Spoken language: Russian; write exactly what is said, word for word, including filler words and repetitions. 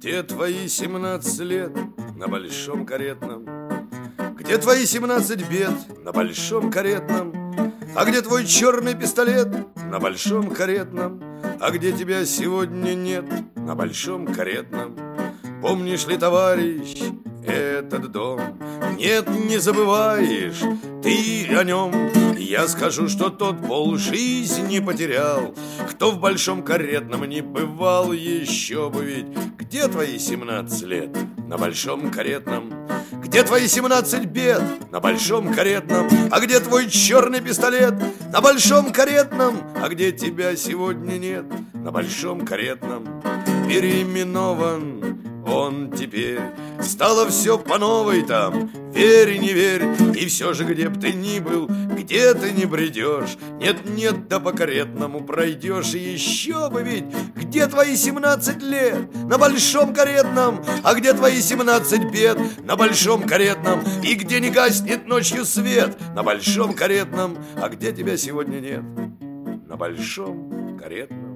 Где твои семнадцать лет на большом каретном? Где твои семнадцать бед на большом каретном? А где твой черный пистолет на большом каретном? А где тебя сегодня нет на большом каретном? Помнишь ли, товарищ, этот дом? Нет, не забываешь ты о нем. Я скажу, что тот полжизни потерял, кто в большом каретном не бывал еще бы ведь. Где твои семнадцать лет на большом каретном? Где твои семнадцать бед на большом каретном? А где твой черный пистолет на большом каретном? А где тебя сегодня нет на большом каретном? Переименован он теперь, стало все по новой там, верь, не верь. И все же, где б ты ни был, где ты не бредешь, нет-нет, да по каретному пройдешь. И еще бы ведь, где твои семнадцать лет на большом каретном? А где твои семнадцать бед на большом каретном? И где не гаснет ночью свет на большом каретном? А где тебя сегодня нет на большом каретном?